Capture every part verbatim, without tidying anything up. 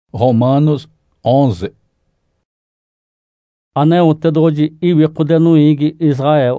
Romanos onze. Ane utedroji iwi kudenu igi Israel.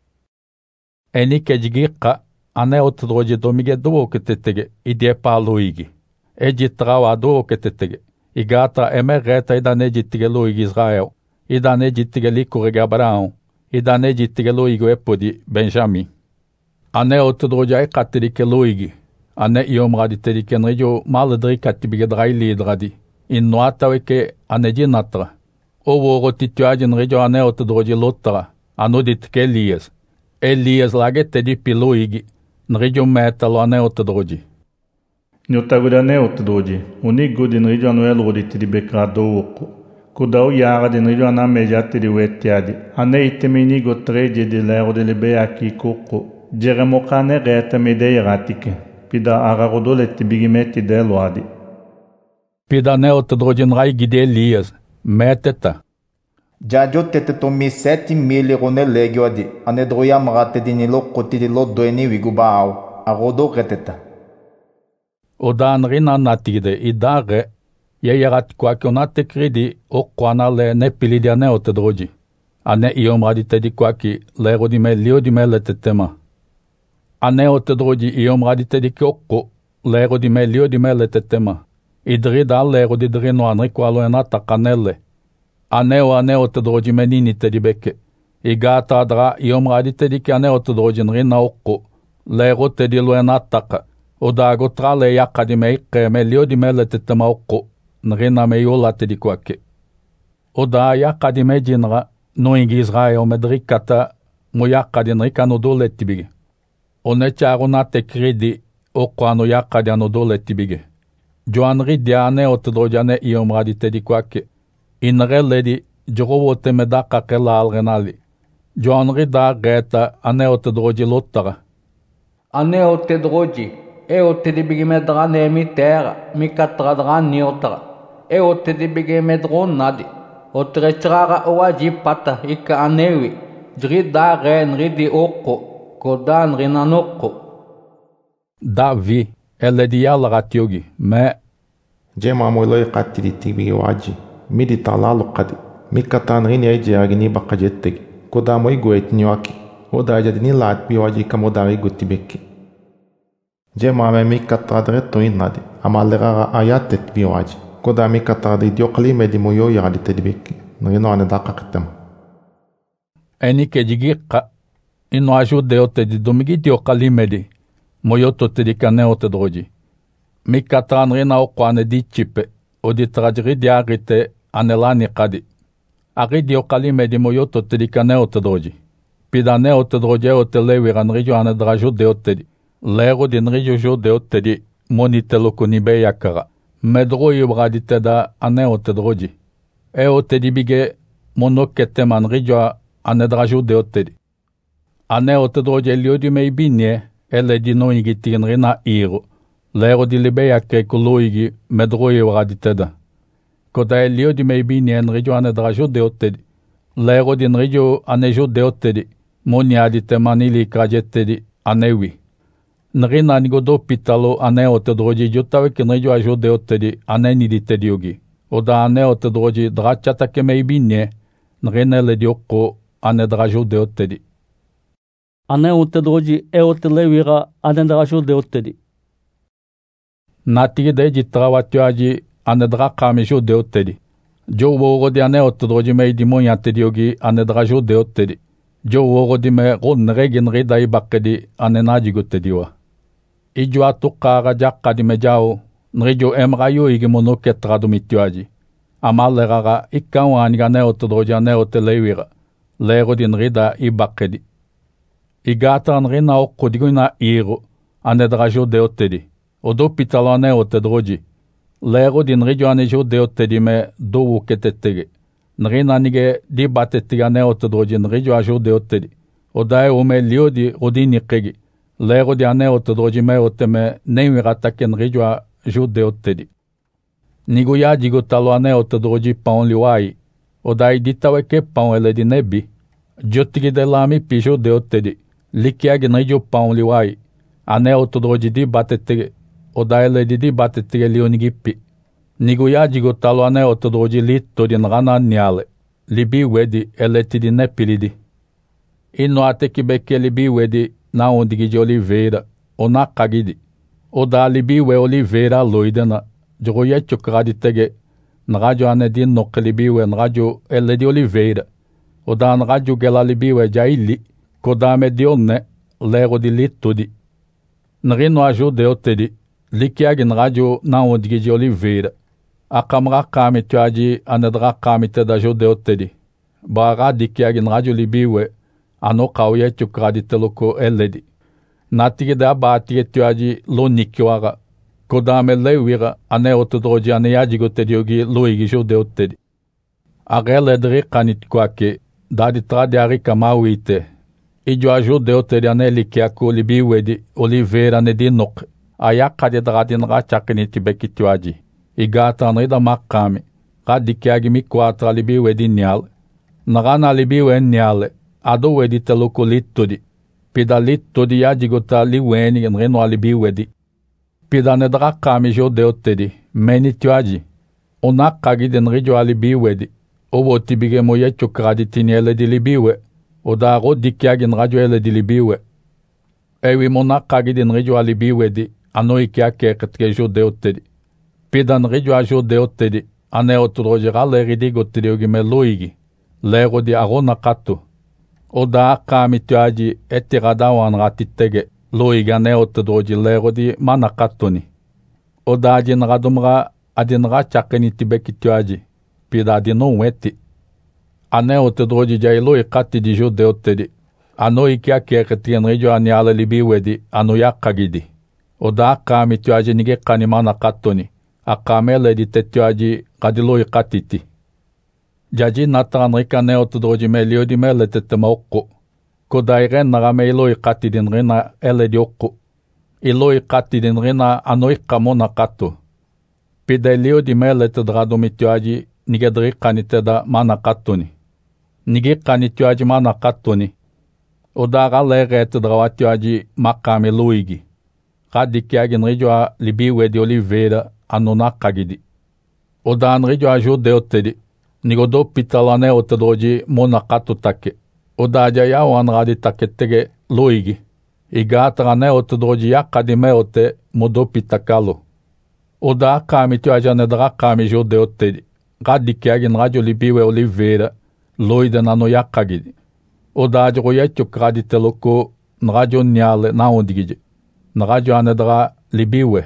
Eni kedgiqa ane utedroji domige duo ketetege idie palo igi. Edi trawa duo ketetege. Igata emereta idane jitige lo igi Israel. Idane jitige likurege Abraão. Idane jitige lo igi epodi Benjamin. Ane utedroji ay katerike lo igi. Ane iomradi terike nrejo maladri katibige drai lidradi. Innoata weke ane natra. Owo rotituadi nrejo ane otodroji lotra. Anodit ke Elias. Elias lagete di piloigi. Nrejo metalo ane otodroji. Nyotaguda ane otodroji. Unigo di nrejo anu elroditi di bekrado woko. Kudau yara di nrejo ana mejati di wetiadi. Ane itemini go treje di lero de lebe aki koko. Jeremokane reta medei ratike. Pida ararodoleti bigimeti deloadi. Pida ane otodroji nrai gide Elias. Meteta. Jajo tete tomi sete mili rone legioadi. Anedroya mrate dinilo kotidilo doeni wigubao. Arodo reteta. Odan rina natide idare. Yeyarat kwa kionate kredi okwana le ne pilidi ane otodroji. Ane iomradi tedi kwa ki le rodime lio di me le tetema. Ane otodroji iomradi tedi kyoko le rodime lio di me le tetema. Idri da lero di drino anri qualo enata canelle. Aneo aneo tedroji menini tedi beke. Igata dra iomradi tedi ki aneo tedroji nrina okko. Lero tedi lo enataka. Odago tra le yaka di me ikke me lio di me le tetema okko. Nrina me yola tedi kwake. Oda yaka di me jinra. No ingi Israel medrikata. Mo yaka di nrika no dole tibige. Onecharo nate kredi. Okko ano yaka di ano dole tibige. Joanri diane otodrojane iomradi tedi kwake. Inre ledi jorowote medaka kela alrenali. Joanri da geta ane otodroji lottara. Ane otedroji. E otedibigi medrane mi terra. Mi katradran niotara. E otedibigi medron nadi. Otrechara owaji pata ika anewi. Jri da ren ridi oko. Kodan rinanoko. Davi. Eledi yala ratiogi, me. Jema moiloi qatiri tibigi waji. Midi talalu qadi. Mikatan rini aiji agini baka jettegi. Koda moi goet nyoaki. Oda ajadini laat bi waji kamodari gutibeki. Jema me mikatadre toin nadi. Amalera ayatet bi waji. Koda mikatadre diokali medi moyo yagadi tedibeki. Nrino ane daka kitema. Eni kejigiqa. Ino ajudeo tedi domigi diokali medi. Moyoto tedi kane otodroji. Mikatan rina okwane di chipe. Odi trajri di agite anelani kadi. Agidi okali medi moyoto tedi kane otodroji. Pidane otodroji otelewi ranrijo ane draju de otedi. Lero di nrijo jo de otedi. Monitelo kunibe yakara. Medro yubradi teda ane otodroji. E otedi bige monokete manrijo ane draju de otedi. Ane otodroji eliodi meibinye. Ele di no igi tigenrina iro. Lero di libeya ke kuluigi medroye wadi teda. Koda elio di meibini enrijo ane drajo de otedi. Lero di nrijo anejo de otedi. Moni adi temanili kajetedi anewi. Nrina nigodo pitalo ane otedroji jotawe ke nrijo ajo de otedi ane nidi tediogi. Oda ane otedroji drachata ke meibini. Nrina ele di oko ane drajo de otedi. Ane utedroji e otelewira ane drajo de otedi. Natige de jitrawatioaji ane drakamijo de otedi. Jo woro di ane otedroji me idimo yatediogi ane drajo de otedi. Jo woro di me ronregin rida ibakedi ane najigo tediwa. Ijo atukara jakka di me jao nrijo emrayo igi monoke tradumitioaji. Amaleraga ikawani ane otedroji ane otelewira. Lero di nrida ibakedi. Igata nrina okko diguna iro ane drajo de otedi. Odo pitalo ane otedroji. Lero di nrijo ane jo de otedi me dowu ketetege. Nrina nige di batetege ane otedroji nrijo ajo de otedi. Odae ume lio di rodini kegi. Lero di ane otedroji me oteme neiwiratake nrijo ajo de otedi. Nigo ya digo talo ane otedroji paon liwai. Odae ditaweke paon ele di nebi. Jotigi de lami pijo de otedi. Likiagi nrijo paon liwai. Ane otodroji di batetege. Odaele di di batetege lionigi pi. Niguya jigotalo ane otodroji litto di ngana nyale, libi wedi eleti di nepilidi. Ino ate kibeke libi wedi na ondigi de Oliveira, o na kagidi. O da libi we Oliveira loidana, jogoye chukradi tege, nrajo ane di noke libi we nrajo ele di Oliveira. O da nrajo gela libi we jaili, kodame di onne, lero di litto di. Nrino ajude otedi, likiagi nrajo na ondigi de Oliveira. Akamra kami tuaji anedra kami te da jude otedi. Bara dikiagi nrajo libi we, ano kauye chukradi teloko eledi. Natigi da batige tuaji lo nikiwara. Kodame lewira ane otodroji ane yajigo tediogi loigi jude otedi. Agele edri kanit kwake, dadi tradi arika mawite. Ijo ajude otedi ane likiako libi wedi Oliveira ne di nok. Ayakade dradi nra chakini tibeki tuaji. Igata anrida makami. Radikiagi mi kwatra libi wedi nyal. Nrana libi we nyale. Ado wedi teloko litodi. Pida litodi yajigota liweni nreno alibi wedi. Pida nedra kami jode otedi. Meni tuaji. Ona kagi den rijo alibi wedi. Owo tibige moye chukradi tini ele di libiwe. Oda ro dikiagi nrajo ele di libiwe. Ewi mona kagi den rijo alibi wedi. Ano ikia keketke jode otedi. Pida nrijo a jode otedi. Ane otodroji rale ridi gotedi ogime loigi. Lero di arona kato. Oda kami tuaji etiradawan ratitege loiga ne otodroji lero di manakatoni. Oda adin radumra adin rachakeni tibeki tuaji. Pida adin weti. Ane otodroji jai loi kati di jude otedi. Ano ikia keketien rijo aniale libi wedi ano yakagidi. Oda kami tuaji nige kani manakatoni. Akamele di te tuaji kadiloi katiti. Jaji natan rika ne otodroji me lio di me le tetema okko. Kodai ren naga me iloi kati din rina ele di okko. Iloi kati din rina anoi kamona kato. Pide lio di me le te drado mi tuaji nige dri kanite da mana katoni. Nige kani tuaji mana katoni. Odaga le re te drawa tuaji makame luigi. Kadi kiagin rijoa libi we di Oliveira anona kagidi. Odan rijoa jude otedi. Nigodo pitalane otodroji mona kato take. Odaja ya wanradi take tege loigi. Igatrane otodroji yakadi me ote modo pitakalo. Oda kami tuaja nedra kami jode otedi. Gadi kiagin rajo libiwe Oliveira loide nano yakagidi. Odaja roye chukradi teloko nrajo nyale na ondigije. Nrajo anedra libiwe.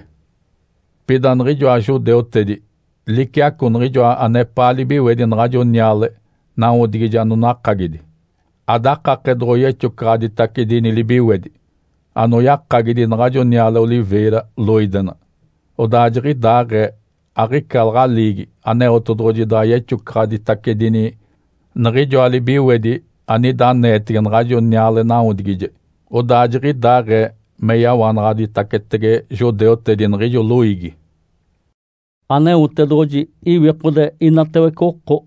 Pidan rijo a jode otedi. Likia kun rijo ane palibi wedi nrajo nyale na odigije anu nakagidi. Adaka kedroye chukradi takidini libi wedi. Anu yakagidi nrajo nyale Oliveira loidena. Odajri dare arikalra ligi ane otodroji daye chukradi takidini nrijo alibi wedi ani daneti nrajo nyale na odigije. Odajri dare meya wanradi taketege jode otedi nrijo loigi. Ane utedroji iwe pude inatewe koko.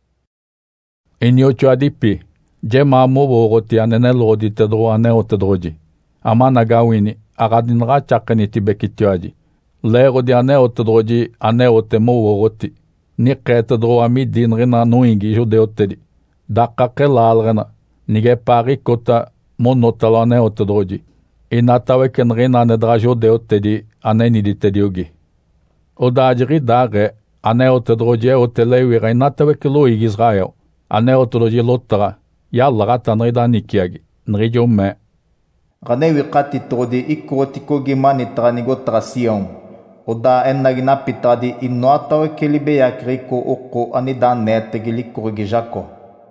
Inyo chuadipi, je mamu wogoti anene lodi tedro ane utedroji. Ama nagawini, agadin ra chakani tibeki tuaji. Lero di ane utedroji ane utemo wogoti. Ni ketedro ami din rina nuingi jude otedi. Daka ke lalrena, nige pari kota monotalo ane utedroji. Inatawe ken rina nedra jude otedi ane nidi tediogi. Odajri dare ane otodroji otelewi reinatawe kilo ig Israel. Ane otodroji lotara. Yalla rata nrida nikiagi. Nrijo me. Rane wikati trodi ikotiko gimani tranigo trasion. Oda enagina pitadi inoatawe kelibe yakriko oko anida nete giliko gijako.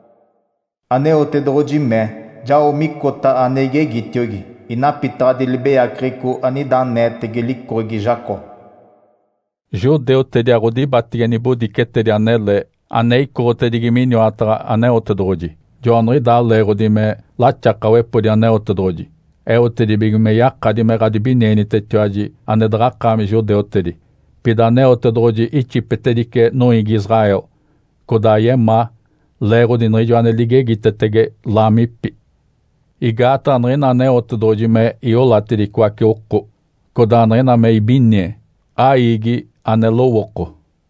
Ane otodroji me. Jao mikota anege gityogi. Ina pitadi libe yakriko anida nete giliko gijako. Jude otedi arodi batigeni budi ketedi anele anei korotedi giminio atra ane otodroji. Joanri dalle rodi me lachakawe podi ane otodroji. E otedi bigime yakadi me radibineni tetuaji ane drakami jude otedi. Pida ane otodroji ichi petedike noingi Israel. Kodaye ma le rodi nrijo ane ligegi tetege lamipi. Igata anrina ane otodroji me iolatedi kwake oko. Koda anrina me ibinye. Aigi ane lo woko.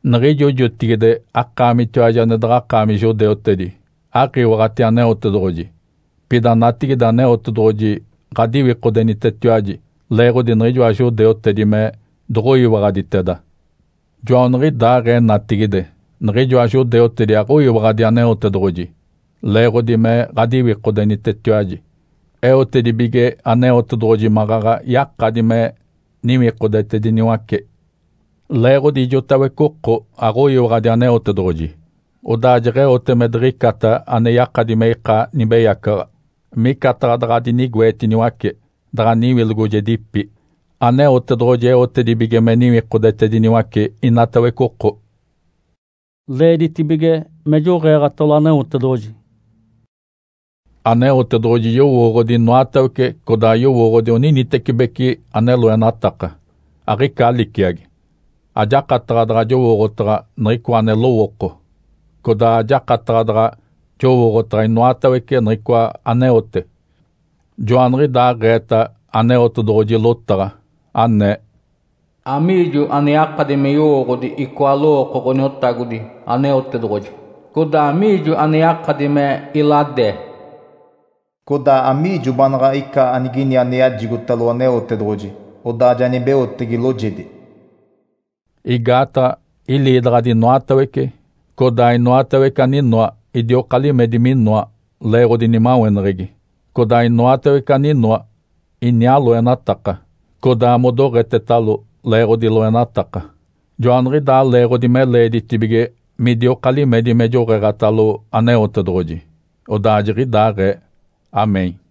nri jo juttigide akkami tuajane daga akkami jo deottedi aki wagati ane ottodoji pida natigida ane ottodoji gadi wiqodeni tettuaji legodi nri jo ajo deottedi me dogoyi wagadi teda jo nri da ge natigide nri jo ajo deottedi agoyi wagadi ane ottodoji legodi me gadi wiqodeni tettuaji e ottedi bige ane ottodoji magaga yakkadi me nimi qodetedi niwakke lego di jotawe kokko agoyi wagadi ane ottodoji odajere otte medri kata ane yakkadi meika nibe yakka mi kata dagadi ni gweti niwakke daga ni wilgoje dippi ane ottodoji e ottedi bige me nimi qodetedi niwakke inatawe kokko ledi tibige mejo gega ane ottodoji ane ottodoji yo wogodi noatawke koda yo wogodi oni nitekibeki ane loenataka agi kalikiagi aja qattaqadaga jo wogotaga nrikwa ane lo wokko koda aja qattaqadaga jo wogotaga noatawke nrikwa ane otte jo anri da geta ane ottodoji lottaga ane amiju ane akademi yo wogodi ikwa lo wokko koni ottagudi ane ottodoji koda amiju ane akademi ilade koda amiju banega ika anigini ane ajigutalo ane ottodoji odajani be ottegi lojedi igata ili dradi noataweke kodai noataweka ni noa idio kalime di min noa lego di nimawen regi kodai noataweka ni noa inyalo enataka koda modo retetalo lego di lo enataka joanri da lego di mele di tibige midio kalime di mejo regatalo ane otodroji odajri dare amen